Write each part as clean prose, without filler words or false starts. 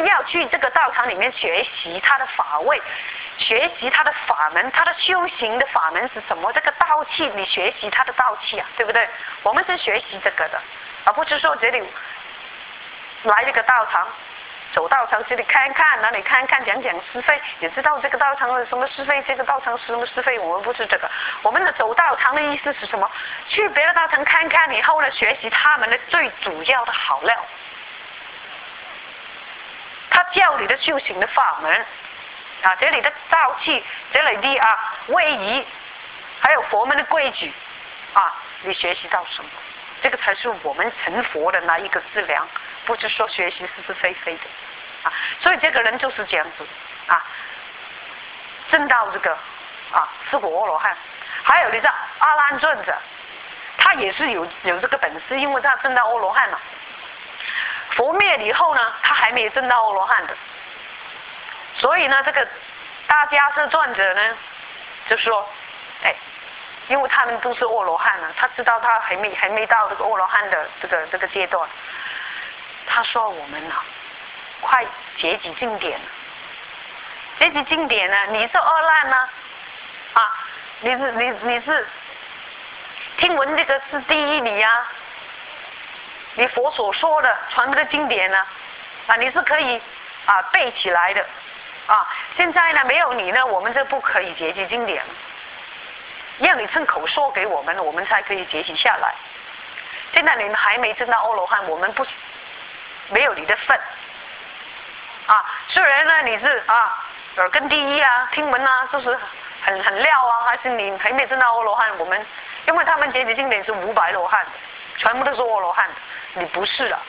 要去这个道场里面学习他的法位，学习他的法门，他的修行的法门是什么？这个道气，你学习他的道气啊，对不对？我们是学习这个的，而不是说这里来这个道场，走道场这里看看，哪里看看，讲讲是非，也知道这个道场有什么是非，这个道场是什么是非。我们不是这个，我们的走道场的意思是什么？去别的道场看看以后呢，学习他们的最主要的好料，他教你的修行的法门啊，这里的道气，这里的位仪，还有佛门的规矩啊，你学习到什么？这个才是我们成佛的那一个质量，不是说学习是是非非的啊。所以这个人就是这样子啊，证到这个四果阿罗汉。还有你知道阿难尊者，他也是有这个本事，因为他证到阿罗汉了。佛灭了以后呢，他还没有证到阿罗汉的，所以呢，这个大迦叶传者呢，就说，因为他们都是阿罗汉了，他知道他还没到这个阿罗汉的这个阶段。他说我们快结集经典了，结集经典呢，你是阿难呢，你是听闻这个是第一理啊，你佛所说的传的经典呢，你是可以背起来的现在呢没有你呢，我们就不可以结集经典了。要你趁口说给我们，我们才可以结集下来。现在你们还没证到阿罗汉，我们没有你的份虽然呢你是耳根第一听闻就是很料还是你还没证到阿罗汉，我们因为他们结集经典是500罗汉的，全部都是阿罗汉的，你不是的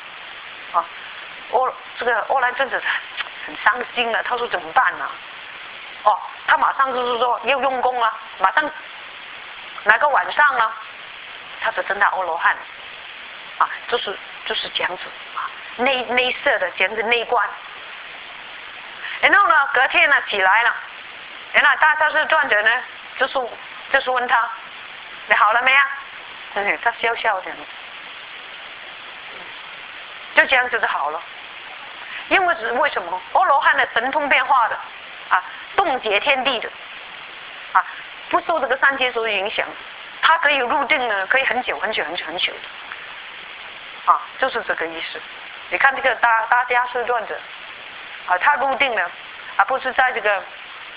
这个阿难尊者很伤心了，他说怎么办呢？他马上就是说要用功了，马上哪个晚上呢，他就证到阿罗汉就是这样子内摄的这样子内观。然后呢隔天呢起来了，然后大迦叶传者呢就是问他你好了没啊？他笑笑这样子，就这样子就好了。因为什么？阿罗汉的神通变化的洞解天地的不受这个三界所影响，他可以入定呢，可以很久很久很久很久的就是这个意思。你看这个大迦叶传者他入定了不是在这个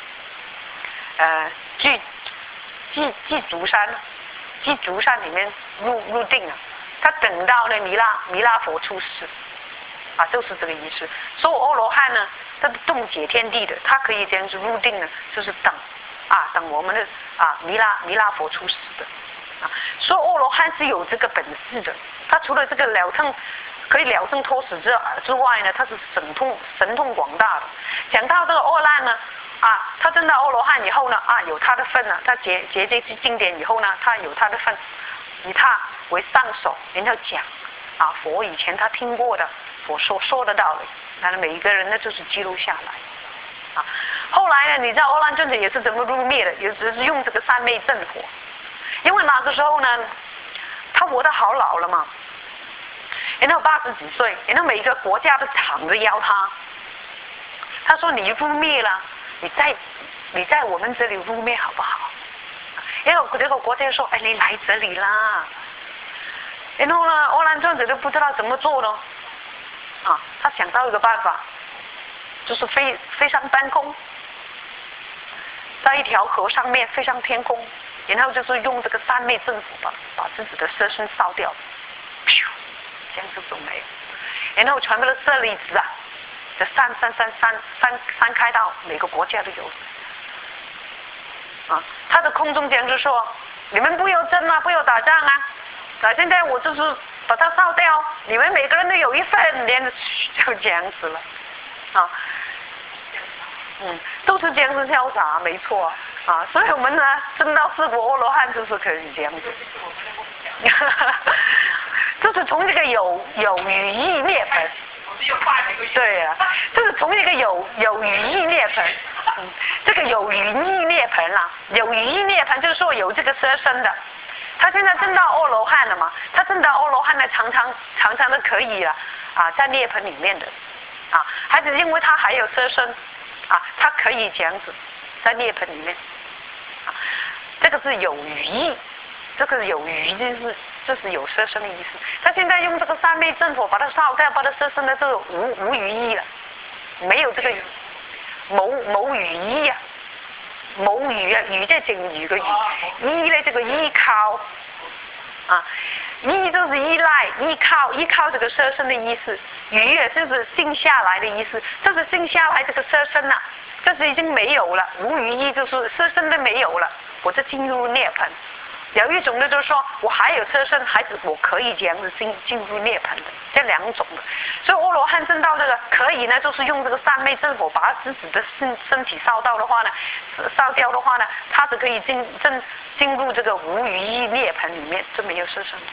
祭足山里面入定了，他等到呢弥勒佛出世就是这个意思。所以阿罗汉呢，他洞解天地的，他可以这样子入定呢，就是等我们的弥勒佛出世的所以阿罗汉是有这个本事的。他除了这个可以了生脱死之外呢，他是神通广大的。讲到这个阿难呢他证到阿罗汉以后呢有他的份了，他结这经典以后呢，他有他的份，以他为上首，然后讲佛以前他听过的佛所说的道理，那每一个人呢就是记录下来后来呢，你知道阿难尊者也是怎么入灭的，也只是用这个三昧正火。因为那个时候呢，他活得好老了嘛，然后80几岁，然后每一个国家都抢着要他。他说你入灭了，你在我们这里入灭好不好？然后这个国家说你来这里啦。然后呢阿难尊者就不知道怎么做呢他想到一个办法，就是飞上半空，在一条河上面飞上天空，然后就是用这个三昧正火把自己的色身烧掉，这样子就没有。然后全部的舍利子这散开到每个国家都有他的空中讲就说你们不要争不要打仗现在我就是把它烧掉，你们每个人都有一份，连就这样子了都是这样子潇洒，没错所以我们呢证到四果阿罗汉就是可以这样子就是从这个有语义涅槃，对就是从这个有语义涅槃这个有语义涅槃有语义涅槃就是说有这个色身的。他现在证到阿罗汉了嘛，他证到阿罗汉呢常常都可以了在涅槃里面的啊，还是因为他还有色身啊，他可以这样子在涅槃里面啊，这个是有余意，这个有余就是有色身的意思。他现在用这个三昧正火把它烧掉，把它色身的这个无余意了，没有这个谋余意啊，谋余啊，余在整余个余，依呢这个依靠啊。依就是依赖、依靠这个色身的意思，余也就是静下来的意思。这是静下来这个色身呐、这是已经没有了，无余意就是色身都没有了，我就进入涅槃。有一种的就是说我还有色身，还是我可以这样子进入涅槃的，这两种的。所以阿罗汉证到这个可以呢，就是用这个三昧正火把他自己的身体烧掉的话呢，他是可以进入这个无余意涅槃里面，就没有色身。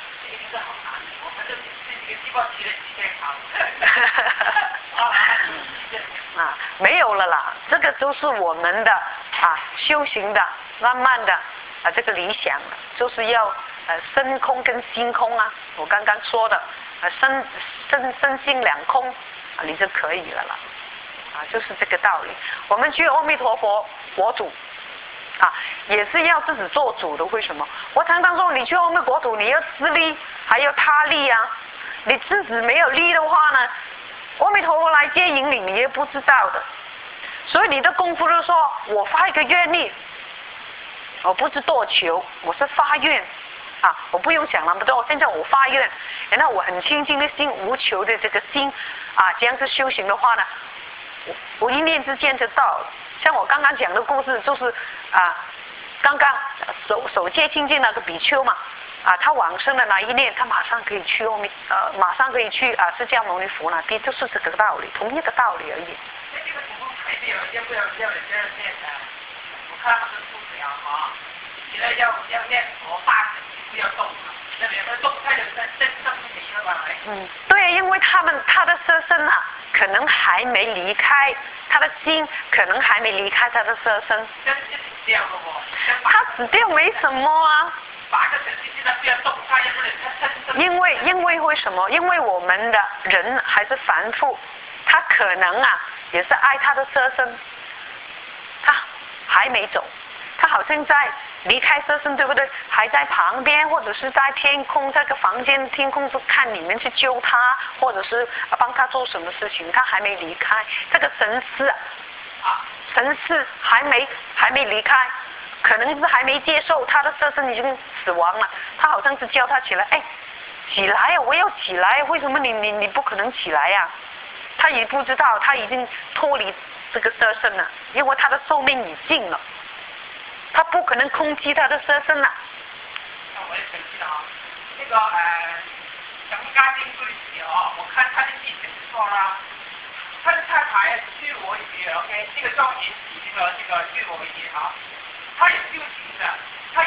啊，没有了啦，这个就是我们的修行的慢慢的这个理想了，就是要身空跟心空啊，我刚刚说的身心两空啊，你就可以了啦，就是这个道理。我们去阿弥陀佛国土也是要自己做主的。为什么？我常常说，你去阿弥国土，你要自利，还要他利啊。你自己没有利的话呢，阿弥陀佛来接引你，你也不知道的。所以你的功夫就是说，我发一个愿力，我不是多求，我是发愿我不用想那么多。现在我发愿，然后我很清净的心，无求的这个心这样子修行的话呢，我一念之间就到了。像我刚刚讲的故事，就是刚刚首届清净那个比丘嘛，他往生的那一念，他马上可以去马上可以去释迦牟尼佛那边，就是这个道理，同一个道理而已。 那这个情况排列要不要这样念呢？我看他们不这样现在要念佛8成，不要动那边不动，他就真没了吧？ 对，因为他的色身可能还没离开，他的心可能还没离开他的色身。他死掉没什么啊。 8个成绩现在不要动，他也不能他因为为什么？因为我们的人还是凡夫，他可能也是爱他的色身，他还没走，他好像在离开色身，对不对？还在旁边，或者是在天空这个房间天空就看你们去救他，或者是帮他做什么事情，他还没离开。这个神识还没离开，可能是还没接受，他的色身已经死亡了。他好像是叫他起来，起来我要起来，为什么你不可能起来呀？他也不知道，他已经脱离这个色身了，因为他的寿命已尽了，他不可能空击他的色身了。 那我也生气了那个张家丁对写我看他的记者说了，他的太太去我语 OK， 这个庄严体这个去我语他也修行的，他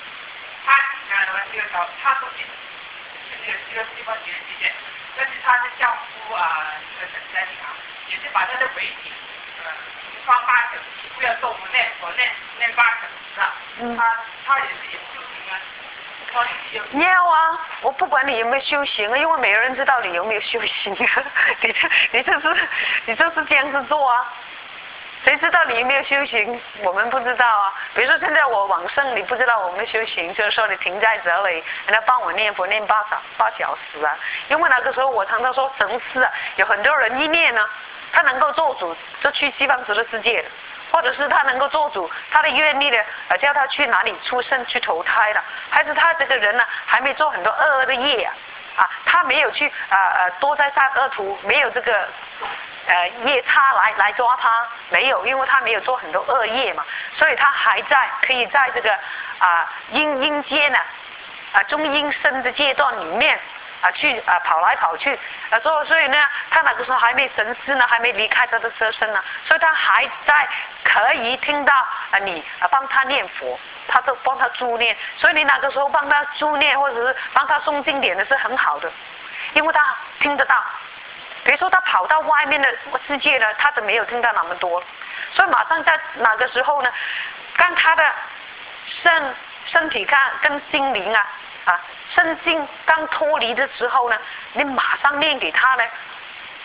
这个他都是这个地方学习但是他的丈夫这个沈三也是把他的尾体发8成，不要动念8成他也是有修行要我不管你有没有修行因为没有人知道你有没有修行你就是这样子做谁知道你有没有修行？我们不知道比如说现在我往生，你不知道我没有修行，就是说你停在这里，人家帮我念佛念8小时因为那个时候我常常说神识有很多人一念呢，他能够做主，就去西方极乐世界了，或者是他能够做主，他的愿力呢叫他去哪里出生去投胎了，还是他这个人呢还没做很多恶的业他没有去多在杀恶徒，没有这个夜叉来抓他，没有，因为他没有做很多恶业嘛，所以他还可以在这个阴间中阴身的阶段里面去跑来跑去所以呢，他那个时候还没神识呢，还没离开他的色身呢，所以他还在可以听到你帮他念佛，他就帮他助念，所以你那个时候帮他助念或者是帮他诵经典的是很好的，因为他听得到。比如说他跑到外面的世界呢，他就没有听到那么多，所以马上在那个时候呢，当他的身体跟心灵身心刚脱离的时候呢，你马上念给他呢，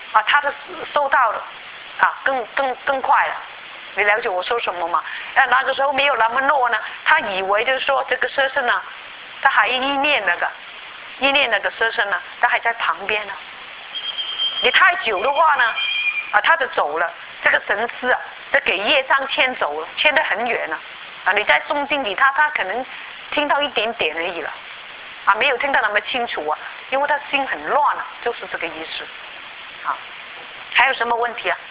啊，他的收到了啊，更快了。你了解我说什么吗？那个时候没有那么弱呢，他以为就是说这个舍身呢，他还意念那个舍身呢，他还在旁边呢。你太久的话呢，啊，他就走了。这个神师啊，这给业障牵走了，牵得很远了。啊，你再诵经给他，他可能听到一点点而已了。啊，没有听到那么清楚啊，因为他心很乱啊，就是这个意思。啊，还有什么问题啊？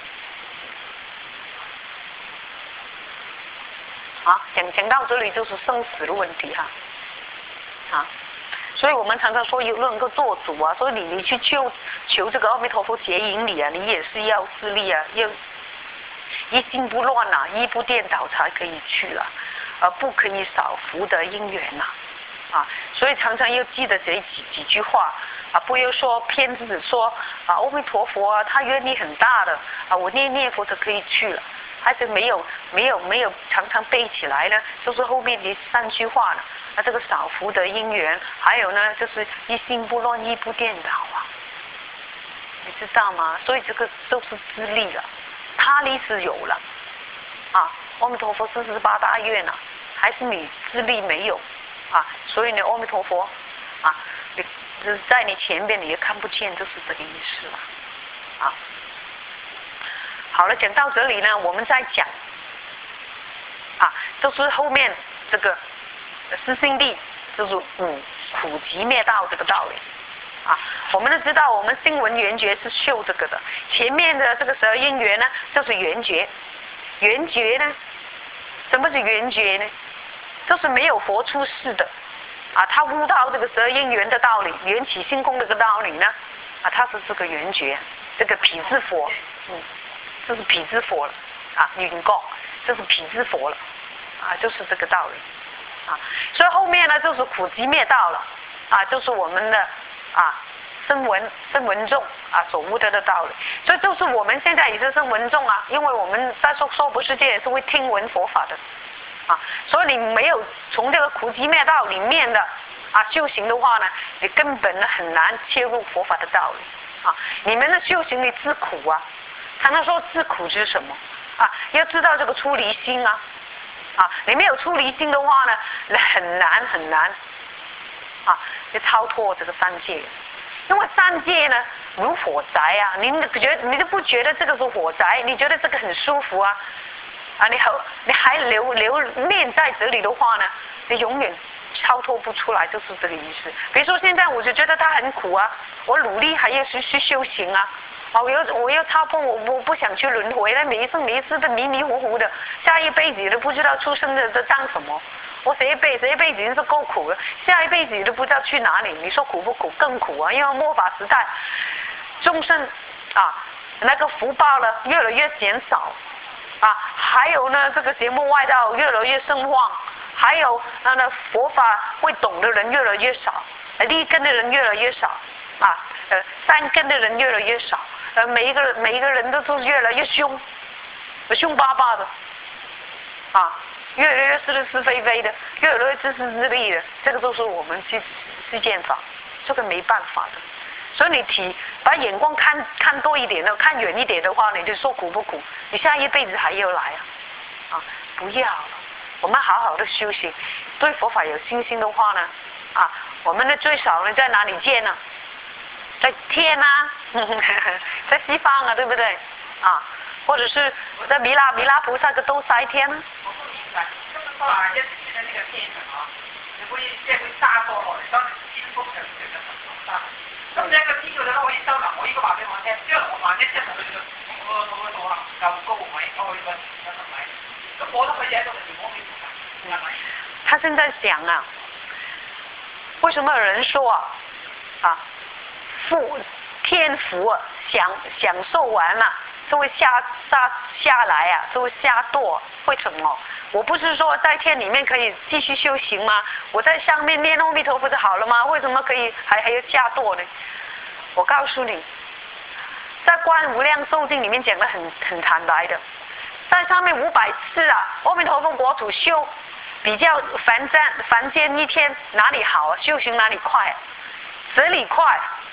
啊，讲到这里就是生死的问题哈。啊，所以我们常常说有能够做主啊，所以你去求这个阿弥陀佛接引你啊，你也是要自力啊，要一心不乱啊，一不颠倒才可以去了，而不可以少福德因缘呐。啊，所以常常要记得这几句话啊，不要说骗自己说啊，阿弥陀佛啊，他愿力很大的啊，我念佛就可以去了，还是没有常常背起来呢，就是后面的3句话呢，啊，这个少福德因缘，还有呢就是一心不乱，一不颠倒啊，你知道吗？所以这个都是自力了，他力是有了啊，阿弥陀佛48大愿啊，还是你自力没有。啊，所以呢，阿弥陀佛，啊，你就是在你前边，你也看不见，就是这个意思了，啊。好了，讲到这里呢，我们再讲，啊，就是后面这个四心地，就是5苦集灭道这个道理，啊，我们都知道，我们声闻缘觉是修这个的，前面的这个12因缘呢，就是缘觉，缘觉呢，什么是缘觉呢？就是没有佛出世的，啊，他悟到这个12因缘的道理，缘起性空这个道理呢，啊，他是这个缘觉，这个辟支佛，这是辟支佛了，啊，云供，这是辟支佛了，啊，就是这个道理，啊，所以后面呢就是苦集灭道了，啊，就是我们的啊声闻众啊所悟得的道理，所以就是我们现在也是声闻众啊，因为我们在娑婆世界也是会听闻佛法的。啊，所以你没有从这个苦集灭道里面的啊修行的话呢，你根本呢很难切入佛法的道理啊。你们的修行你自苦啊，常常说自苦是什么啊？要知道这个出离心啊，啊，你没有出离心的话呢，你很难啊，去超脱这个3界，因为3界呢如火宅啊，你都不觉得这个是火宅，你觉得这个很舒服啊？啊，你还留念在这里的话呢，你永远超脱不出来，就是这个意思。比如说现在我就觉得他很苦啊，我努力还要去修行啊，啊，我要超脱，我不想去轮回了，每一次都迷迷糊糊的，下一辈子都不知道出生的当什么。我这一辈子已经是够苦了，下一辈子都不知道去哪里，你说苦不苦？更苦啊！因为末法时代，众生啊，那个福报呢越来越减少。啊，还有呢，这个节目外道越来越盛旺，还有那佛法会懂的人越来越少，立根的人越来越少，啊，3根的人越来越少，每一个人都是越来越凶巴巴的，啊，越来越是非的，越来越自私自利的，这个都是我们世间法，这个没办法的。所以你把眼光看多一点的，看远一点的话，你就说苦不苦？你下一辈子还要来啊？啊，不要了。我们好好的修行，对佛法有信心的话呢，啊，我们的最少呢在哪里见呢？在天啊，在西方啊，对不对？啊，或者是在弥勒菩萨个都塞天呢？ 我不明白，就是说啊，要是现在那个天啊，你会大多哦，当你心不成这个很大。咁一個天叫你可以收嗱，我呢個話俾我聽，因為我萬一真係去到我夠高位，我去個10米，咁我都可以喺度連我係咪？ 他現在想啊，為什麼有人說啊，天福享受完了就會下來啊，就會下墮，為什麼？我不是說在天裡面可以繼續修行嗎？我在上面念阿彌陀佛就好了嗎？為什麼可以還要下墮呢？我告訴你，在《觀無量壽經》裡面講得很坦白的，在上面500次啊，阿彌陀佛國土修，比較凡間一天哪裡好啊？修行哪裡快啊？這裡快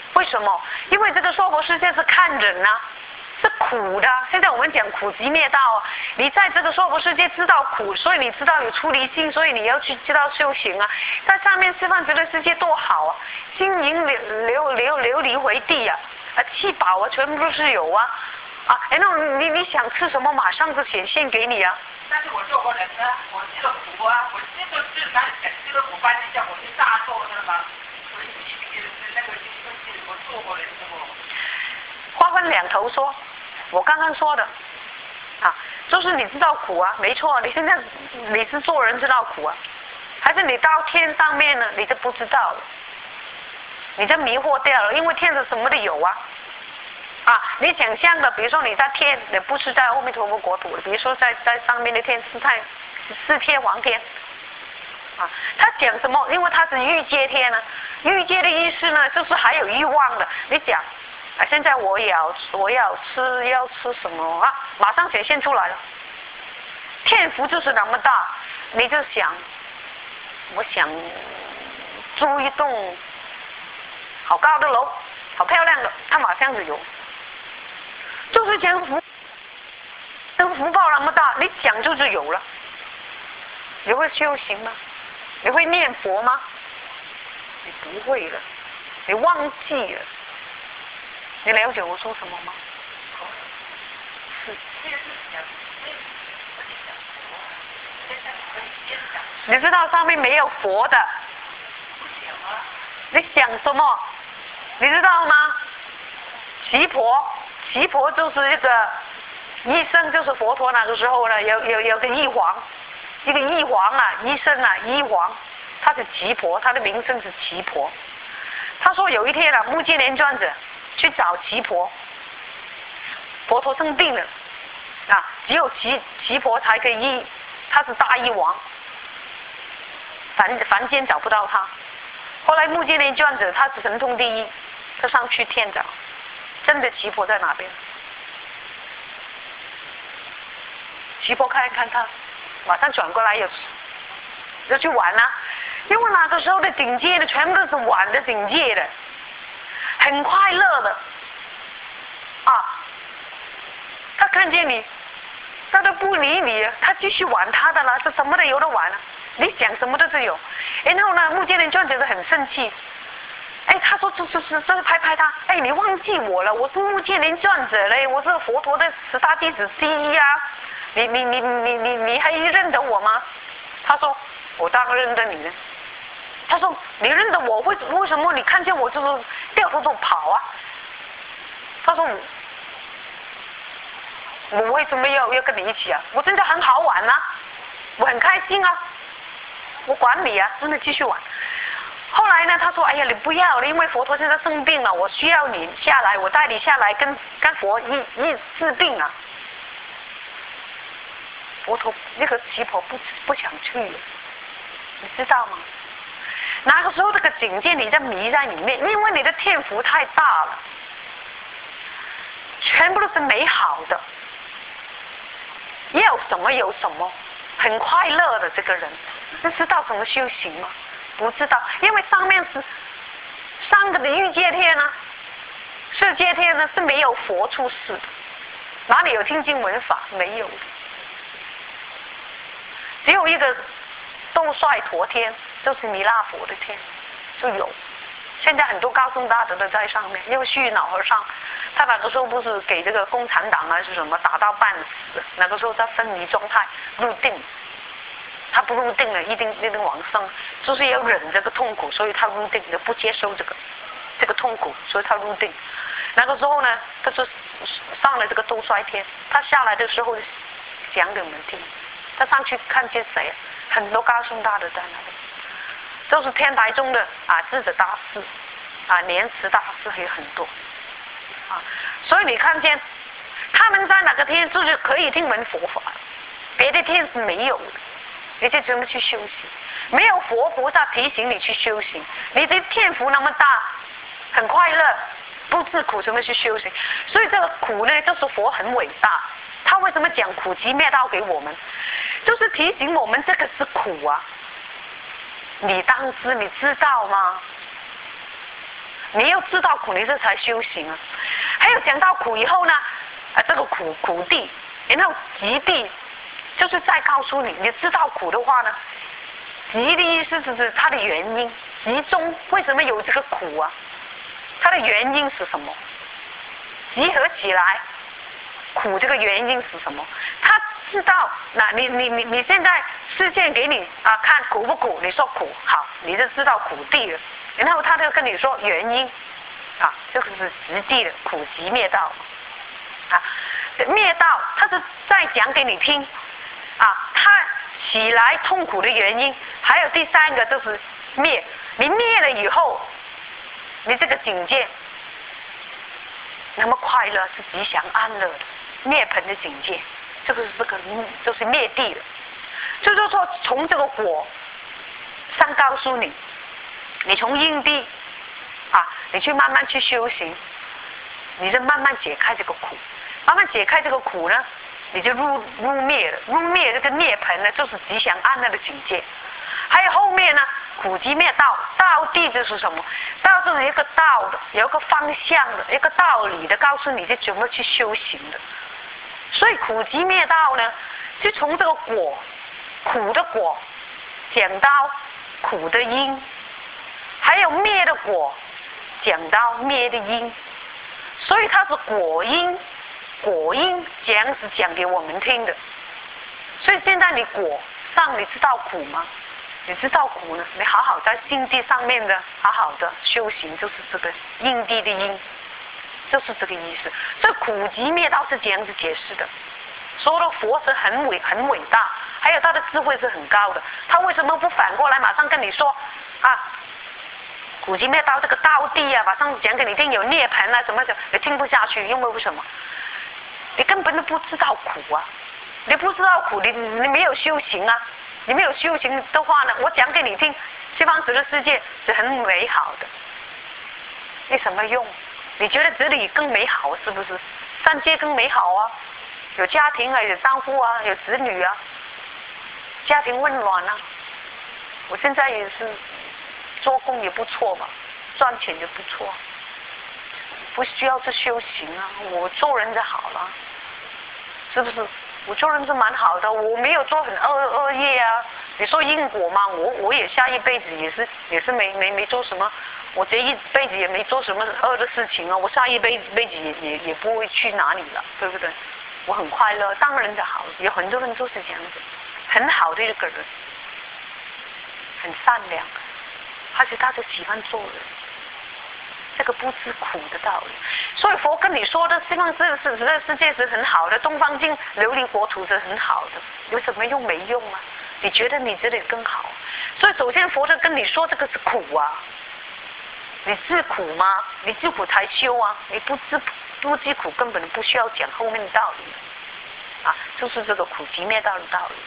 为什么？因为这个娑婆世界是看人啊，是苦的。现在我们讲苦集灭道啊，你在这个娑婆世界知道苦，所以你知道有出离心，所以你要去知道修行啊。在上面西方极乐世界多好啊，金银琉璃回地啊，七宝啊，全部都是有啊。然后你想吃什么，马上就显现给你啊。 但是我做过人呢，我这个苦啊，我就是拿这个苦搬一下，我是大做的嘛。我那个我做过人的哦。 话分两头说，我刚刚说的就是你知道苦啊，没错。你现在你是做人知道苦啊，还是你到天上面呢，你就不知道了，你就迷惑掉了，因为天是什么都有啊。你想象的，比如说你在天，你不是在阿弥陀佛国土的，比如说在上面的天是天王天他讲什么？因为他是欲界天呢，欲界的意思呢，就是还有欲望的。你讲现在我要吃什么马上显现出来了。天福就是那么大，你就想，我想租一栋好高的楼，好漂亮的，它马上就有。就是讲这个福报那么大，你想就有了。你会修行吗？你会念佛吗？你不会了，你忘记了。你了解我说什么吗？是。你知道上面没有佛的，你想什么？你知道吗？奇婆就是一个医生，就是佛陀那个时候呢，有个医皇，一个医皇医生医皇，他是奇婆，他的名声是奇婆。他说有一天目犍连尊者去找奇婆，佛陀生病了只有奇婆才可以医，他是大医王，凡间找不到他。后来目犍连尊者他是神通第一，他上去天找，真的奇婆在哪边？奇婆看一看他，马上转过来要去玩因为那个时候的境界的全部都是玩的境界的，很快乐的他看见你，他都不理你，他继续玩他的了，这什么都有得玩你想什么都是有。然后呢，目犍连尊者是很生气。他说这拍他，你忘记我了，我是目犍连尊者嘞，我是佛陀的10大弟子之一你还认得我吗？他说我当然认得你了。他说你认得我，为什么你看见我就是掉头就跑他说我为什么要跟你一起我真的很好玩我很开心我管你真的继续玩。后来呢，他说哎呀你不要了，因为佛陀现在生病了，我需要你下来，我带你下来跟佛一治病佛陀那个奇婆不想去了，你知道吗？那个时候这个境界你在迷在里面，因为你的天福太大了，全部都是美好的，要什么有什么，很快乐的这个人，你知道怎么修行吗？不知道，因为上面是3个的欲界天世界天是没有佛出世的，哪里有听经闻法？没有的，只有一个斗率陀天，就是弥勒佛的天就有。现在很多高僧大德都在上面，因为虚脑和尚他那个时候不是给这个共产党是什么打到半死，那个时候在昏迷状态入定，他不入定了一定往生，就是要忍这个痛苦，所以他入定的，不接受这个痛苦，所以他入定。那个时候呢，他就上了这个斗率天，他下来的时候讲给我们听，他上去看见谁？很多高僧大德在那里，都是天台中的智者大师莲池大师还有很多所以你看见他们在哪个天就是可以听闻佛法，别的天是没有的，你就怎么去修行？没有佛菩萨提醒你去修行，你的天福那么大，很快乐，不知苦，怎么去修行？所以这个苦呢，就是佛很伟大，他为什么讲苦集灭道给我们，就是提醒我们这个是苦你当知，你知道吗？ 你要知道苦，你这才修行啊。还有讲到苦以后呢，这个苦地，然后极地，就是再告诉你，你知道苦的话呢，极的意思就是它的原因，集中为什么有这个苦啊？它的原因是什么？集合起来，苦这个原因是什么？他知道，那你现在世界给你看苦不苦？你说苦，好，你就知道苦地了。然后他就跟你说原因，这个是实地的苦集灭道，灭道他是再讲给你听，他起来痛苦的原因。还有第三个就是灭，你灭了以后，你这个境界那么快乐是吉祥安乐的涅槃的境界，这个就是灭地了。就是说从这个果上告诉你，你从因地你去慢慢去修行，你就慢慢解开这个苦，慢慢解开这个苦呢，你就入灭了。入灭这个涅槃呢，就是吉祥安乐的境界。还有后面呢，苦集灭道，道地就是什么？道就是一个道的，有一个方向的，一个道理的，告诉你是怎么去修行的。所以苦集灭道呢，就从这个果，苦的果，讲到苦的因，还有灭的果，讲到灭的因。所以它是果因讲是讲给我们听的。所以现在你果上你知道苦吗？你知道苦呢，你好好在心地上面的好好的修行，就是这个因地的因，就是这个意思。这苦集灭道是这样子解释的。所有的佛是很伟大，还有他的智慧是很高的。他为什么不反过来马上跟你说苦集灭道这个道地马上讲给你听，有涅槃什么的，你听不下去，因为为什么？你根本都不知道苦啊！你不知道苦，你没有修行啊！你没有修行的话呢，我讲给你听，西方极乐世界是很美好的，有什么用？你觉得这里更美好是不是？三界更美好啊，有家庭有丈夫有子女家庭温暖我现在也是做工也不错嘛，赚钱也不错，不需要去修行我做人就好了，是不是？我做人是蛮好的，我没有做很恶业你说因果嘛，我也下一辈子也是没做什么，我这一辈子也没做什么恶的事情我下一辈子也不会去哪里了，对不对？我很快乐，当然就好了。有很多人都是这样子，很好的一个人，很善良，而且他就喜欢做人，这个不知苦的道理。所以佛跟你说的西方这个世界是很好的，东方净琉璃国土是很好的，有什么用？没用你觉得你这里更好？所以首先佛就跟你说这个是苦你知苦吗？你知苦才修你不知苦根本不需要讲后面的道理就是这个苦集灭道的道理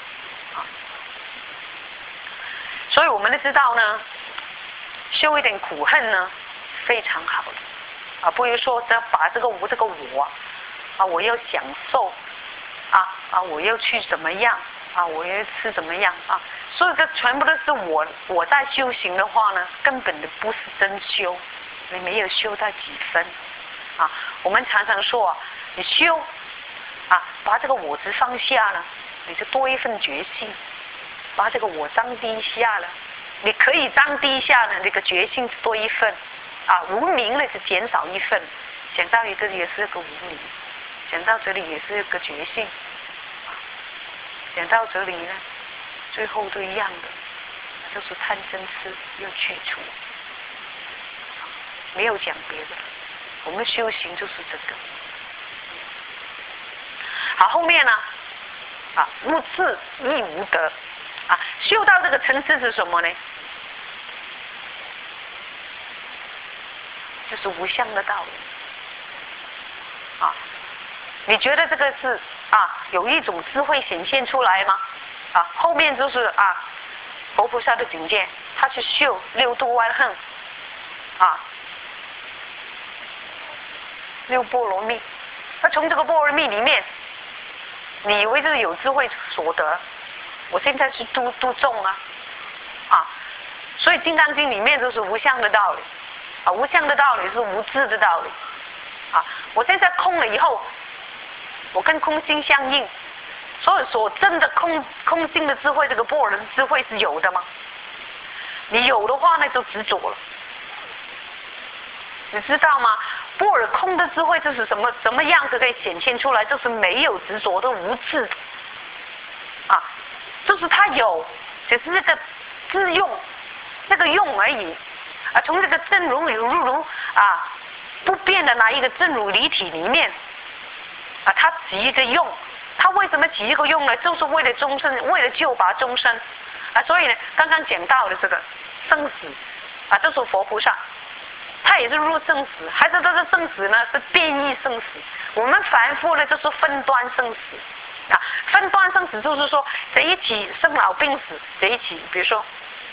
所以我们都知道呢，修一点苦恨呢非常好的不如说把这个我我要享受我要去怎么样我要吃怎么样所以这全部都是我在修行的话呢，根本的不是真修，你没有修到几分我们常常说你修把这个我执放下了，你就多一份决心；把这个我降低下了，你可以降低下了，这个决心就多一份无明呢就减少一份。讲到一个也是个无明，讲到这里也是个决心讲到这里呢最后都一样的，就是贪嗔痴要去除，没有讲别的。我们修行就是这个好。后面呢无智亦无得修到这个层次是什么呢？就是无相的道理你觉得这个是有一种智慧显现出来吗？后面就是佛菩萨的境界，他去修六度万行六波罗蜜。那从这个波罗蜜里面，你以为是有智慧所得，我现在是度众所以《金刚经》里面就是无相的道理啊，无相的道理是无智的道理。啊，我现在空了以后，我跟空性相应，所以说真的空性的智慧，这个般若的智慧是有的吗？你有的话，那就执着了。你知道吗？般若空的智慧就是怎么样子可以显现出来？就是没有执着的无智的，啊，就是它有，只是这个自用，那个用而已，啊，从这个真如有入如啊不变的那一个真如离体里面，啊，它起一个用，它为什么起一个用呢？就是为了众生，为了救拔众生，啊，所以呢，刚刚讲到的这个生死，啊，就是佛菩萨。他也是入生死，还是他的生死呢？是变异生死。我们凡夫呢，就是分段生死啊。分段生死就是说，这一起生老病死，这一起，比如说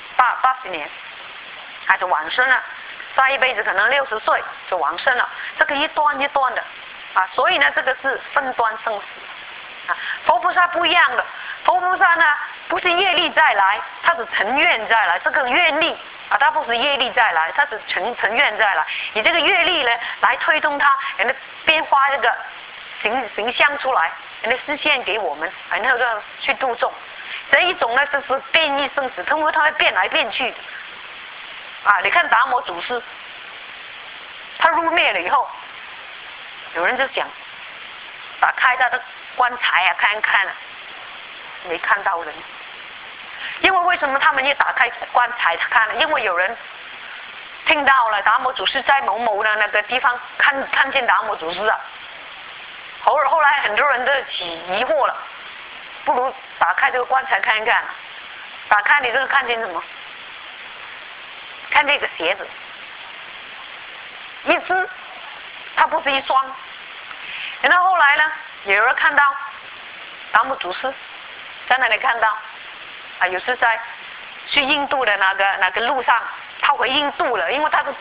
80年，还是往生了，下一辈子可能60岁就往生了，这个一段一段的啊。所以呢，这个是分段生死啊。佛菩萨不一样的，佛菩萨呢不是业力再来，他是成愿再来，这个愿力。啊，他不是业力再来，他是成愿再来。以这个业力呢，来推动他，人家变化这个形象出来，人家实现给我们，然后去度众。这一种呢，就是变异生死，通过它会变来变去的。啊，你看达摩祖师，他入灭了以后，有人就讲，打开他的棺材啊，看看了，没看到人。因为为什么他们一打开棺材看了？因为有人听到了达摩祖师在某某的那个地方看见达摩祖师啊。后来很多人都起疑惑了，不如打开这个棺材看一看。打开你这个看见什么？看这个鞋子，一只，它不是一双。然后后来呢，有人看到达摩祖师在那里看到。啊，有时在去印度的那个路上，他回印度了，因为他是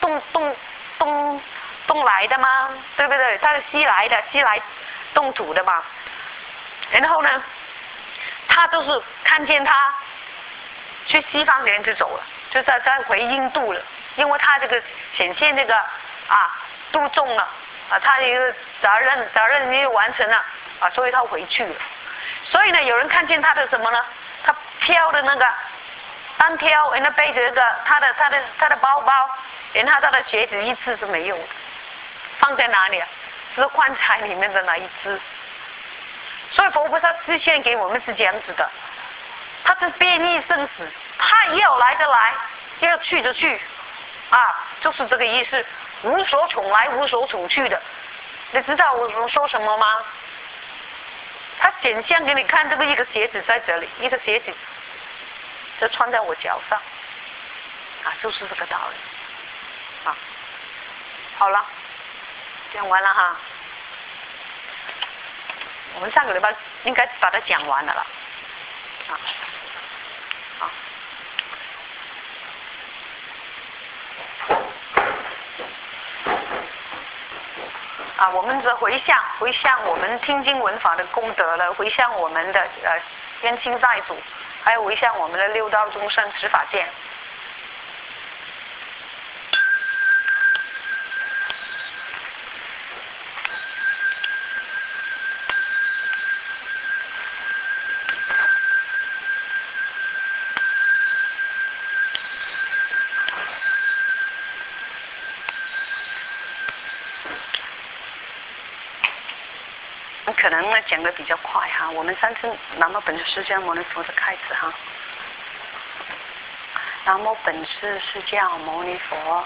东来的嘛，对不对？他是西来动土的嘛。然后呢，他就是看见他去西方人就走了，就再回印度了，因为他这个显现这个啊度众了啊，他一个责任也完成了啊，所以他回去了。所以呢，有人看见他的什么呢？他挑的那个单挑，人家背着一个他的包包，连他的鞋子一只是没有的，放在哪里啊？是棺材里面的那一只。所以佛菩萨示现给我们是这样子的，他是变异生死，他要来就来，要去就去，啊，就是这个意思，无所宠来，无所宠去的。你知道我说什么吗？他显现给你看，这个一个鞋子在这里，一个鞋子就穿在我脚上，啊，就是这个道理，啊，好了，讲完了哈。我们上个礼拜应该把它讲完了啦，啊，我们则回向我们听经闻法的功德了，回向我们的冤亲债主，还有回向我们的六道众生十法界。可能呢讲的比较快哈，我们上次南无本师释迦牟尼佛的开始哈。南无本师释迦牟尼佛，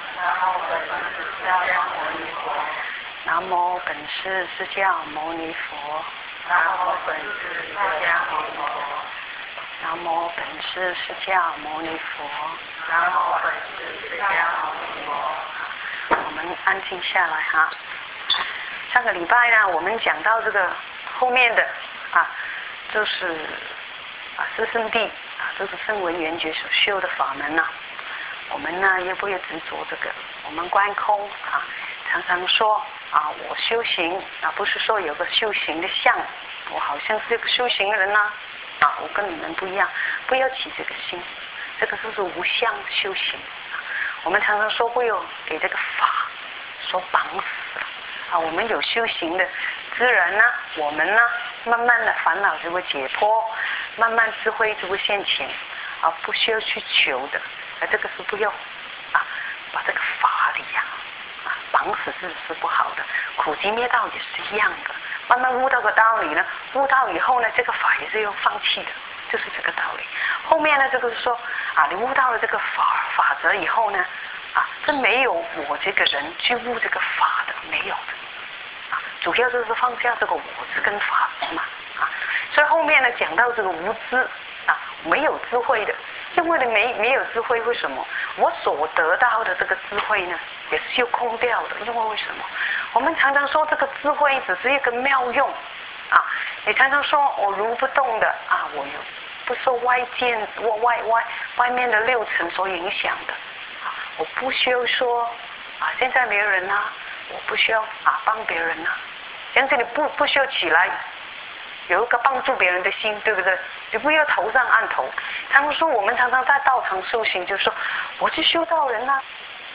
南无本师释迦牟尼佛，南无本师释迦牟尼佛，南无本师释迦牟尼佛，南无本师释迦牟尼佛。我们安静下来哈。上个礼拜呢，我们讲到这个后面的啊，就是啊四圣谛啊，这是声闻缘觉所修的法门呐。我们呢也不要执着这个，我们观空啊，常常说啊，我修行啊，不是说有个修行的相，我好像是一个修行人呐，啊，我跟你们不一样，不要起这个心，这个就是无相修行。 我们常常说会有给这个法所绑死了啊。我们有修行的，自然呢，我们呢，慢慢的烦恼就会解脱，慢慢智慧就会现前啊，不需要去求的。这个是不用啊，把这个法理呀绑死自己是不好的。苦集灭道也是一样的，慢慢悟到个道理呢，悟到以后呢，这个法也是要放弃的，就是这个道理。后面呢，这个是说啊，你悟到了这个法则以后呢，啊，这没有我这个人去悟这个法的，没有的啊，主要就是放下这个我执跟法执嘛啊。所以后面呢讲到这个无知啊，没有智慧的。因为你没有智慧，为什么？我所得到的这个智慧呢，也是又空掉的。因为为什么？我们常常说这个智慧只是一个妙用啊。你常常说我如不动的啊，我有不受外面的六尘所影响的啊，我不需要说啊，现在没有人啊，我不需要啊帮别人啊，这样子你不需要起来。有一个帮助别人的心，对不对？你不要头上按头。他们说我们常常在道场修行，就说我去修道人啊，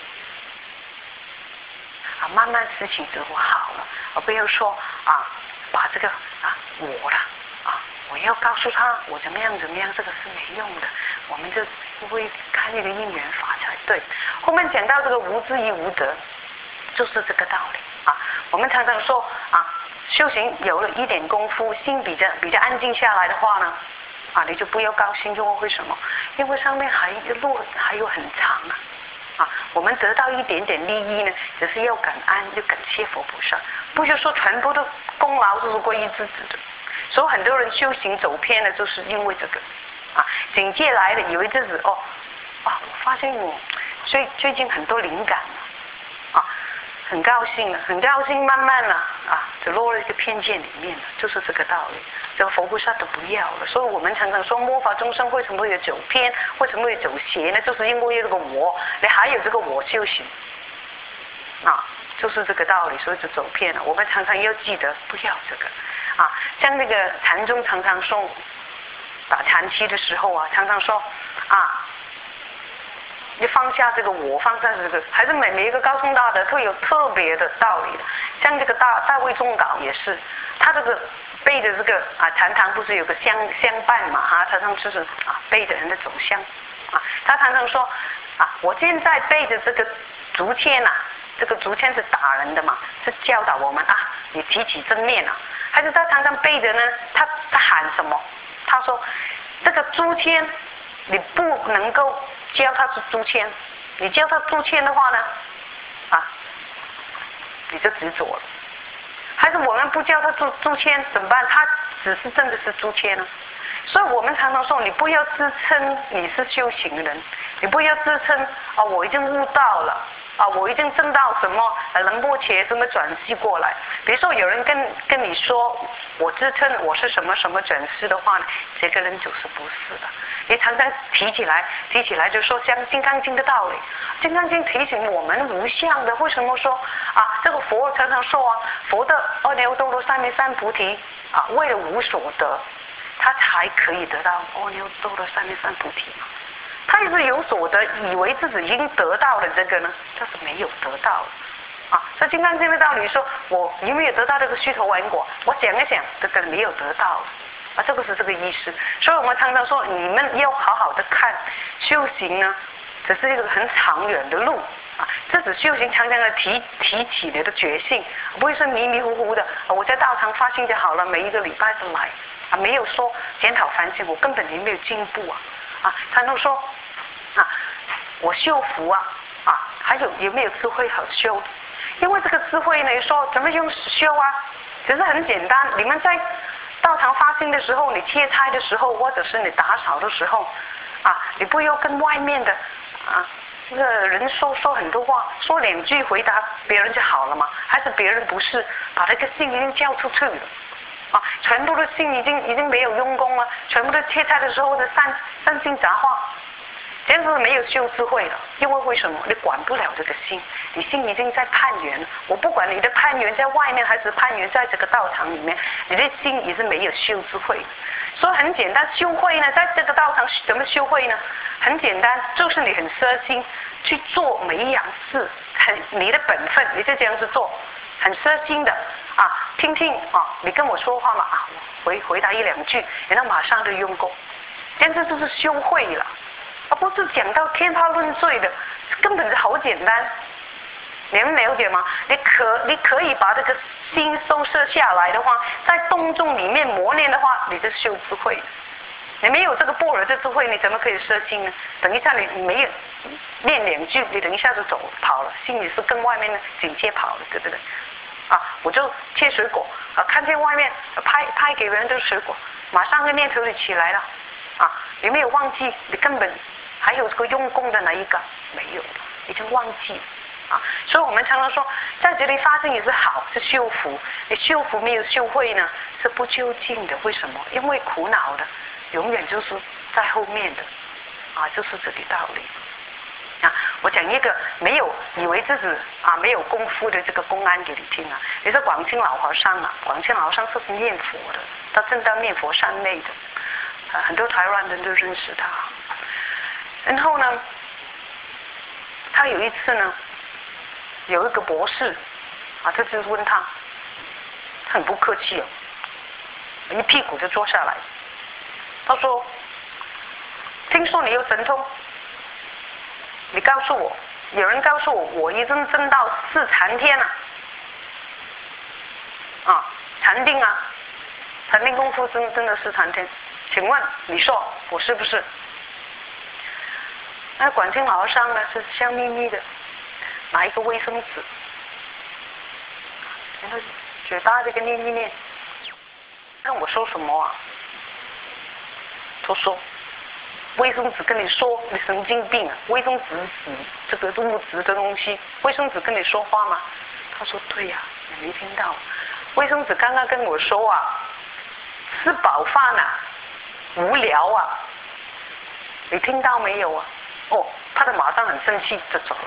慢慢事情就会好了，而不要说啊，把这个啊我了啊，我要告诉他我怎么样，这个是没用的。我们就会看这个因缘法才对。后面讲到这个无知与无得，就是这个道理啊。我们常常说啊。修行有了一点功夫，心比较安静下来的话呢，啊，你就不要高兴，因为为什么？因为上面路还有很长啊！我们得到一点点利益呢，只是要感恩，就感谢佛菩萨，不是说全部的功劳都是归于自己的。所以很多人修行走偏了，就是因为这个啊，警戒来了，有一阵子我发现所以最近很多灵感啊。很高兴了，慢慢了啊，就落了一个偏见里面了，就是这个道理。这个佛菩萨都不要了，所以我们常常说末法众生为什么会走偏，为什么会走邪呢？就是因为这个我，你还有这个我修行啊，就是这个道理，所以就走偏了。我们常常要记得不要这个啊，像那个禅宗常常说打禅期的时候啊，常常说啊。你放下这个我，放下这个，还是每一个高僧大德都有特别的道理的。像这个大卫宗稿也是，他这个背着这个啊禅堂不是有个相伴嘛哈，常常就是啊背着人的走向啊，他常常说啊，我现在背着这个竹签啊，这个竹签是打人的嘛，是教导我们啊，你提起正念啊，还是他常常背着呢，他喊什么？他说这个竹签你不能够。教他是竹签，你教他竹签的话呢，啊，你就执着了。还是我们不教他竹签怎么办？他只是真的是竹签呢。所以我们常常说，你不要自称你是修行人，你不要自称啊，我已经悟道了啊，我已经证到什么仁波切什么转世过来。比如说有人跟你说，我自称我是什么什么转世的话呢，这个人就是不是的。也常常提起来就说像《金刚经》的道理，《金刚经》提醒我们无相的。为什么说啊？这个佛常常说啊，佛的阿耨多罗三藐三菩提啊，为了无所得，他才可以得到阿耨多罗三藐三菩提嘛。他也是有所得，以为自己已经得到了这个呢，他是没有得到的啊。所以《金刚经》的道理说，我有没有得到这个须陀洹果？我想一想，这个没有得到。这个是这个意思，所以我们常常说，你们要好好的看修行呢，只是一个很长远的路啊。自己修行常常的提起你的决心，不会是迷迷糊糊的。我在道场发心就好了，每一个礼拜都来啊，没有说检讨反省，我根本也没有进步啊。常常说啊，我修福啊，还有没有智慧好修？因为这个智慧呢，说怎么用修啊？其实很简单，你们在道场发心的时候，你切菜的时候，或者是你打扫的时候，啊，你不要跟外面的啊那个人说很多话，说两句回答别人就好了嘛？还是别人不是把那个心已经交出去了啊？全部的心已经没有用功了，全部都切菜的时候的散心杂话，这样是没有修智慧的。因为为什么？你管不了这个心，你心已经在攀缘了。我不管你的攀缘在外面，还是攀缘在这个道场里面，你的心也是没有修智慧的。 所以很简单，修慧呢，在这个道场怎么修慧呢？很简单，就是你很摄心去做每一样事，你的本分，你就这样子做，很摄心的啊，听听啊，你跟我说话嘛啊，回答一两句，然后马上就用功，这样子就是修慧了，而不是讲到天花乱坠的，根本是好简单。你们了解吗？你可以把这个心收摄下来的话，在动中里面磨练的话，你就修智慧。你没有这个般若的智慧，你怎么可以摄心呢？等一下你没有念两句，你等一下就跑了，心里是跟外面的警戒跑了，对不对？啊，我就切水果啊，看见外面拍给人的水果，马上个念头就起来了啊！你没有忘记，你根本还有这个用功的那一个没有了，已经忘记了。啊，所以我们常常说，在这里发生也是好，是修福。你修福没有修慧呢，是不究竟的。为什么？因为苦恼的永远就是在后面的，啊，就是这个道理。啊，我讲一个没有以为自己啊没有功夫的这个公安给你听啊。你说广清老和尚啊，广清老和尚是念佛的，他正到念佛山内的，很多台湾人都认识他。然后呢，他有一次呢。有一个博士啊，他就问他很不客气哦，一屁股就坐下来。他说：“听说你有神通，你告诉我，有人告诉我，我已经证到四禅天了，啊，禅定啊，禅定功夫真的是禅天，请问你说我是不是？”那广清老和尚呢是笑眯眯的。拿一个卫生纸，然后嘴巴这个念一念，跟我说什么啊？他说：“卫生纸跟你说，你神经病啊！卫生纸是这个物质的东西，卫生纸跟你说话吗？”他说：“对呀，你没听到，卫生纸刚刚跟我说啊，吃饱饭啊，无聊啊，你听到没有啊？”哦，他就马上很生气就走了。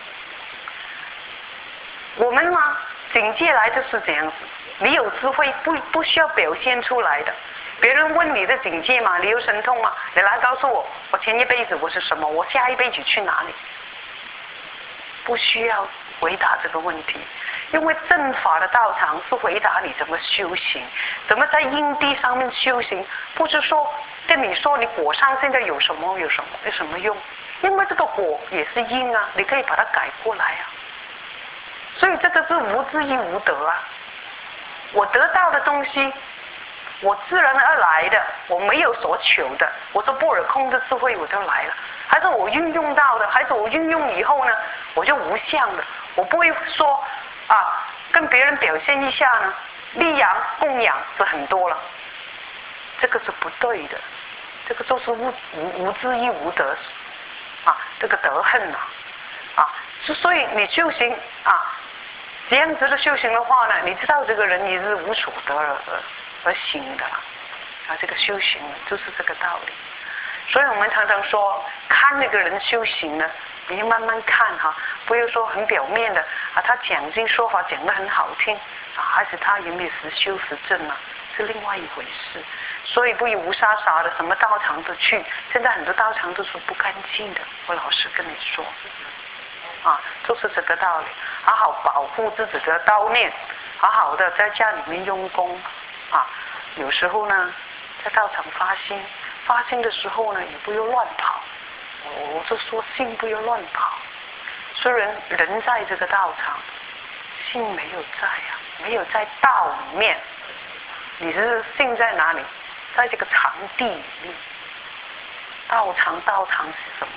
我们嘛，警戒来就是这样子。你有智慧不需要表现出来的。别人问你的警戒嘛，你有神通嘛，你来告诉我，我前一辈子我是什么，我下一辈子去哪里？不需要回答这个问题，因为正法的道场是回答你怎么修行，怎么在因地上面修行，不是说跟你说你果上现在有什么用，因为这个果也是因啊，你可以把它改过来啊。所以这个是无知亦无得啊！我得到的东西，我自然而来的，我没有所求的。我说般若空的智慧我就来了，还是我运用到的，还是我运用以后呢，我就无相的。我不会说啊，跟别人表现一下呢，利养供养是很多了，这个是不对的，这个就是无知亦无得啊，这个得恨啊，所以你修行啊。这样子的修行的话呢，你知道这个人也是无所得而行的了啊，这个修行就是这个道理。所以我们常常说，看那个人修行呢，你要慢慢看哈，不要说很表面的啊，他讲经说法讲得很好听啊，还是他有没有实修实证啊，是另外一回事。所以不以无杀杀的，什么道场都去，现在很多道场都是不干净的，我老实跟你说。啊，就是这个道理，好好保护自己的道念，好好的在家里面用功啊。有时候呢，在道场发心的时候呢，也不要乱跑。我就说心不要乱跑。虽然人在这个道场，心没有在啊，没有在道里面。你是心在哪里？在这个场地里面。道场是什么？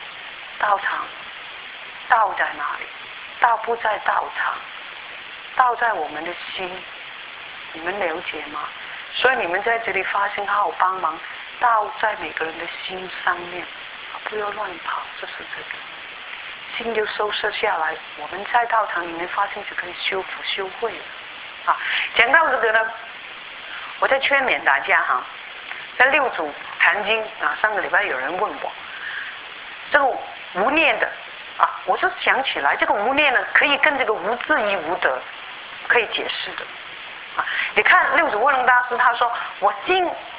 道在哪里？道不在道场，道在我们的心，你们了解吗？所以你们在这里发心，好好帮忙，道在每个人的心上面，不要乱跑，就是这个心就收摄下来。我们在道场里面发心就可以修福修慧了啊。讲到这个呢，我在劝勉大家哈，在六祖坛经啊，上个礼拜有人问我，这个无念的。啊，我就想起来，这个无念呢，可以跟这个无智亦无得可以解释的。啊，你看六祖慧能大师他说，我心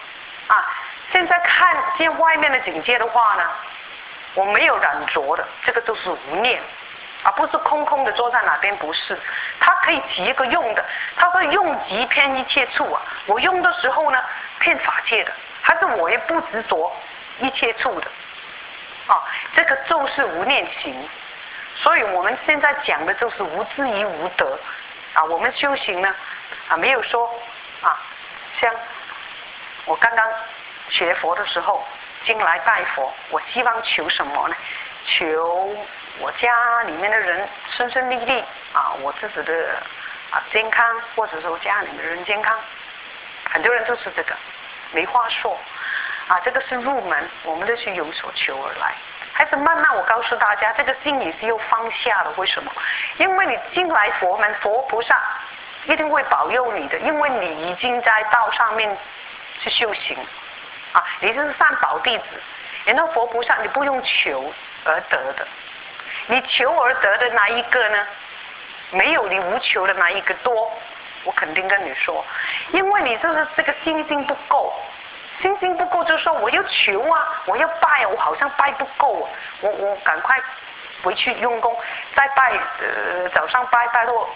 啊，现在看见外面的境界的话呢，我没有染着的，这个都是无念，而不是空空的坐在哪边，不是。它可以起一个用的，它说用即偏一切处啊。我用的时候呢，偏法界的，还是我也不执着一切处的，啊，这个就是无念行。所以我们现在讲的就是无知与无得，啊，我们修行呢，啊，没有说啊，像我刚刚学佛的时候进来拜佛，我希望求什么呢？求我家里面的人顺顺利利啊，我自己的健康，或者说家里面的人健康，很多人都是这个，没话说啊，这个是入门，我们都是有所求而来。还是慢慢我告诉大家，这个心你是要放下的。为什么？因为你进来佛门，佛菩萨一定会保佑你的，因为你已经在道上面去修行啊，你就是三宝弟子。然后佛菩萨你不用求而得的，你求而得的那一个呢，没有你无求的那一个多。我肯定跟你说，因为你就是这个信心不够。信心不够，就是说我要求啊，我要拜啊，我好像拜不够啊，我赶快回去用功，再拜，早上拜到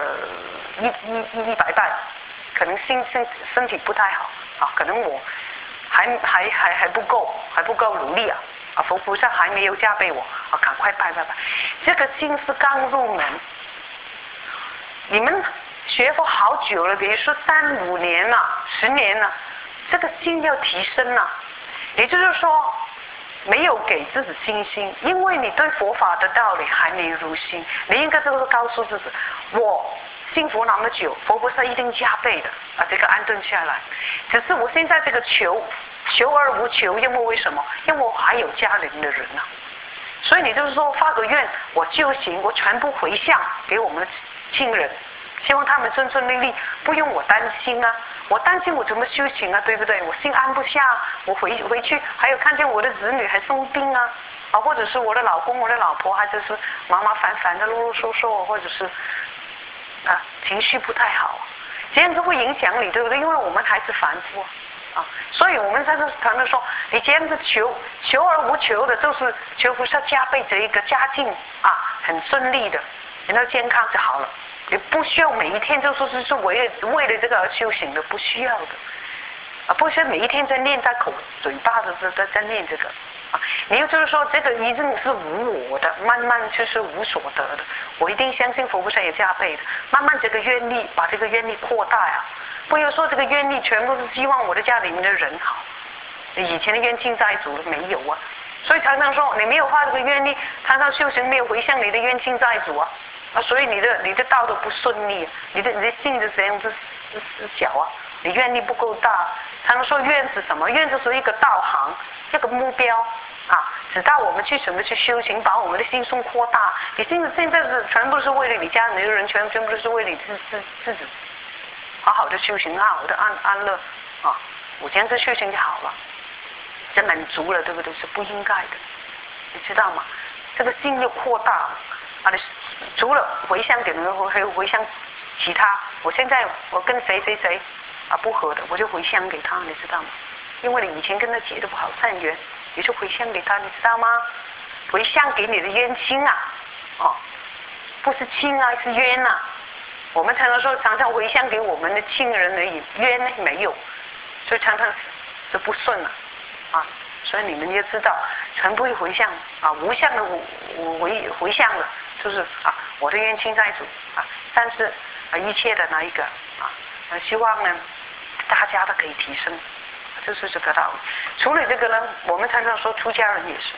100拜，可能身体不太好啊，可能我还不够努力啊，佛菩萨还没有加倍我啊，赶快拜，这个心是刚入门，你们学佛好久了，比如说3、5年了，10年了。这个心要提升啊，也就是说没有给自己信心，因为你对佛法的道理还没入心，你应该就是告诉自己，我信佛那么久，佛菩萨一定加倍的啊，这个安顿下来。只是我现在这个求而无求，因为什么？因为我还有家人的人啊，所以你就是说发个愿，我修行，我全部回向给我们的亲人，希望他们顺顺利利，不用我担心啊。我担心我怎么修行啊，对不对？我心安不下，我回去还有看见我的子女还生病啊，或者是我的老公、我的老婆，还就是麻麻烦烦的啰啰嗦嗦，或者是情绪不太好，这样子会影响你，对不对？因为我们还是凡夫啊，所以我们在这常常说，你这样子求而无求的，就是求菩萨加倍这一个家境啊，很顺利的，然后健康就好了。你不需要每一天就说是为了这个而修行的，不需要的啊，不是每一天在念在嘴巴的在念这个啊。你就是说这个一定是无我的，慢慢就是无所得的。我一定相信佛菩萨也加倍的，慢慢这个愿力把这个愿力扩大呀，不要说这个愿力全部是希望我的家里面的人好，以前的冤亲债主没有啊，所以常常说你没有发这个愿力，常常修行没有回向你的冤亲债主啊。所以你的道都不顺利，你的心就这样子小啊，你愿力不够大。常常说愿是什么？愿就是一个导航，一个目标啊，直到我们去怎么去修行，把我们的心胸扩大。你现在是全部是为了你家里的人，全部是为了你自己，好好的修行，好好的安乐啊，我这样子修行就好了，就满足了，对不对？是不应该的，你知道吗？这个心要扩大啊，你除了回向给人，还有回向其他。我现在我跟谁不合的，我就回向给他，你知道吗？因为你以前跟他结的不好善缘，你就回向给他，你知道吗？回向给你的冤亲啊，不是亲啊，是冤啊。我们常常回向给我们的亲人而已，冤没有，所以常常是不顺了啊。所以你们也知道，全部回向啊，无相的回向了，就是我的冤亲债主但是一切的那一个希望呢，大家都可以提升，就是这个道理。除了这个呢，我们常常说出家人也是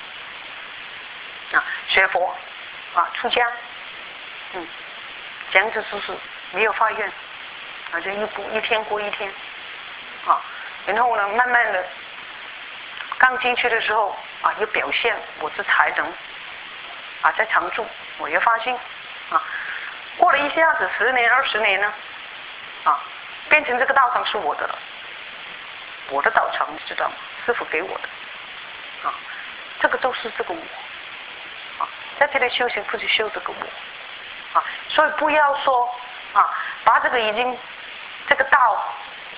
学佛出家，这样子就是没有发愿就一天过一天然后呢，慢慢的刚进去的时候又表现我这才能在常住，我也发现过了一下子10年20年呢变成这个道场是我的了，我的道场你知道吗？师父给我的这个都是这个我在这里修行不是修这个我所以不要说把这个已经这个道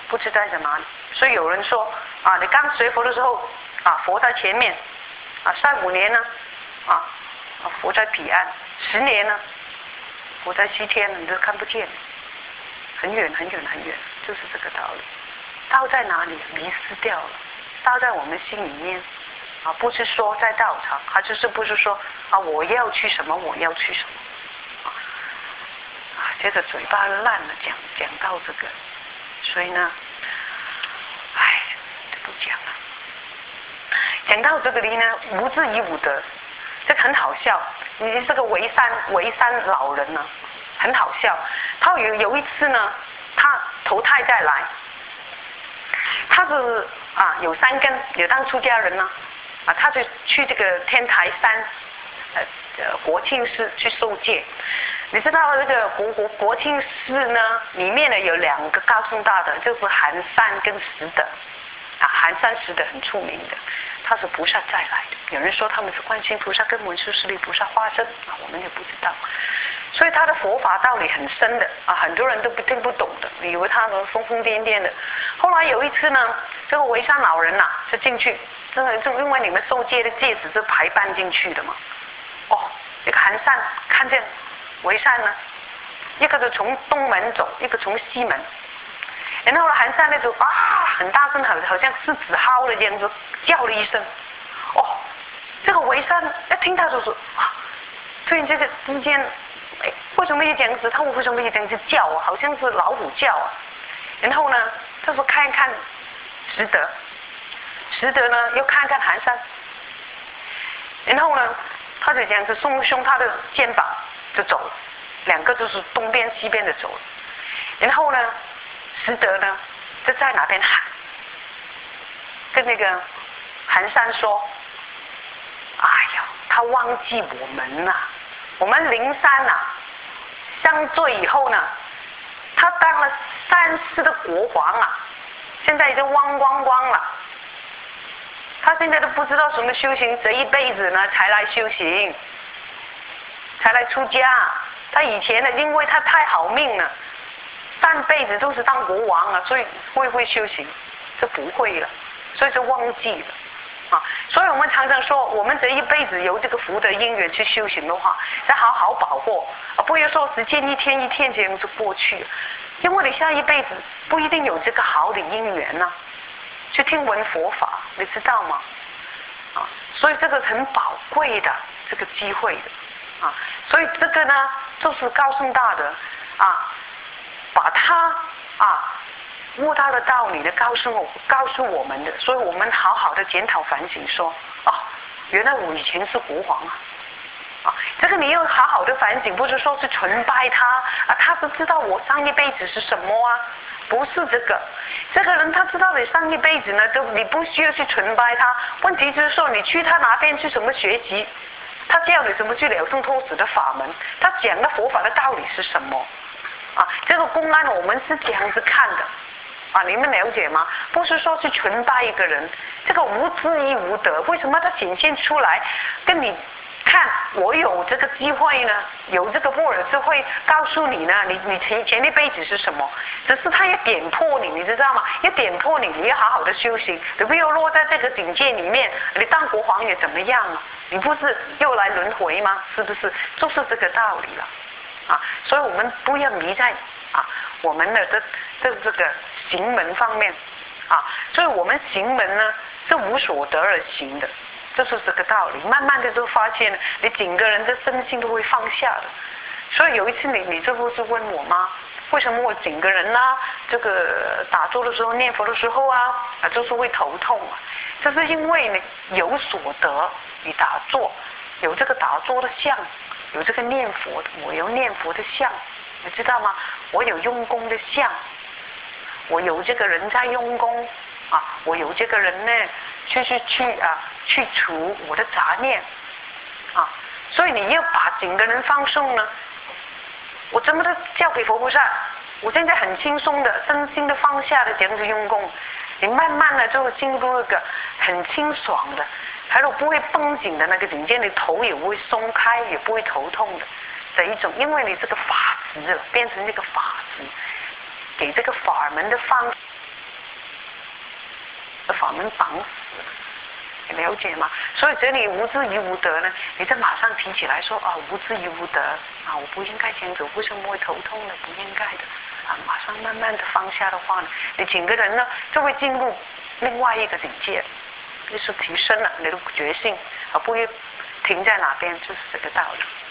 不知在哪里。所以有人说啊，你刚学佛的时候啊，佛在前面啊，3、5年呢啊，佛在彼岸，10年呢，佛在西天，你都看不见，很远很远很远，就是这个道理。道在哪里？迷失掉了。道在我们心里面啊，不是说在道场，还就是不是说啊我要去什么，我要去什么啊，这个嘴巴烂了，讲到这个，所以呢，哎，就不讲了。讲到这个里呢，无智亦无得，这个很好笑。你这个为山老人呢，很好笑。他有一次呢，他投胎再来，他是啊有3根，有当出家人呢，啊他就去这个天台山，国庆寺去受戒。你知道这个国庆寺呢，里面呢有2个高僧大德，就是寒山跟拾得。啊，寒山拾得很出名的，他是菩萨再来的。有人说他们是观世音菩萨跟文殊师利菩萨化身啊，我们也不知道。所以他的佛法道理很深的啊，很多人都听不懂的，以为他疯疯癫癫的。后来有一次呢，这个为山老人呐，就进去，就因为你们受戒的戒指是排班进去的嘛。哦，这个寒山看见为山呢，一个是从东门走，一个从西门。然后寒山呢就啊很大声，好像狮子嚎的这样子叫了一声。哦，这个为山一听到就说啊，突然之间，哎，为什么一这样子？他为什么一这样子叫啊？好像是老虎叫啊。然后呢，他说看一看拾得呢又看看寒山，然后呢，他就这样子松他的肩膀就走了，2个就是东边西边的走了。然后呢，拾得呢就在哪边喊，跟那个寒山说：“哎呀，他忘记我们了。我们灵山呐，相对以后呢，他当了3世的国王啊，现在已经忘光光了。他现在都不知道什么修行，这一辈子呢才来修行，才来出家。他以前呢，因为他太好命了。”3辈子都是当国王啊，所以会修行，这不会了，所以就忘记了啊。所以我们常常说，我们这一辈子有这个福德因缘去修行的话，要好好把握啊，不要说时间一天一天这样就过去了，因为你下一辈子不一定有这个好的因缘呢，去听闻佛法，你知道吗？啊，所以这个很宝贵的这个机会的啊，所以这个呢，就是高僧大德啊。把他啊悟道的道理呢告诉我们的，所以我们好好的检讨反省说，原来我以前是国王啊，这个你要好好的反省，不是说是崇拜他啊，他是知道我上一辈子是什么啊，不是这个人他知道你上一辈子呢，你不需要去崇拜他，问题就是说你去他那边去什么学习，他教你怎么去了生脱死的法门，他讲的佛法的道理是什么？啊，这个公案我们是这样子看的，啊，你们了解吗？不是说去崇拜一个人，这个无智亦无得，为什么他显现出来？跟你看，我有这个机会呢，有这个般若智慧告诉你呢，你前一辈子是什么？只是他要点破你，你知道吗？要点破你，你要好好的修行，你不要落在这个境界里面，你当国王也怎么样啊？你不是又来轮回吗？是不是？就是这个道理了。啊，所以我们不要迷在啊我们的这个行门方面啊，所以我们行门呢是无所得而行的，就是这个道理。慢慢的就发现，你整个人的身心都会放下的。所以有一次你这不是问我吗？为什么我整个人呢，这个打坐的时候念佛的时候啊就是会头痛啊？这是因为你有所得，你打坐有这个打坐的相。有这个念佛的，我有念佛的相，你知道吗？我有用功的相，我有这个人在用功啊，我有这个人呢，去除我的杂念啊，所以你要把整个人放松呢，我怎么都交给佛菩萨，我现在很轻松的身心的放下的这样子用功，你慢慢的就会进入一个很清爽的。还有不会绷紧的那个境界，你头也不会松开，也不会头痛的这一种，因为你这个法执了，变成这个法执，给这个法门的方们绑死了。你了解吗？所以这里无知与无德呢，你再马上提起来说啊，无知与无德啊，我不应该这样子，为什么会头痛呢？不应该的啊，马上慢慢的放下的话呢，你整个人呢就会进入另外一个境界，就是提升了你的觉性，而不会停在哪边，就是这个道理。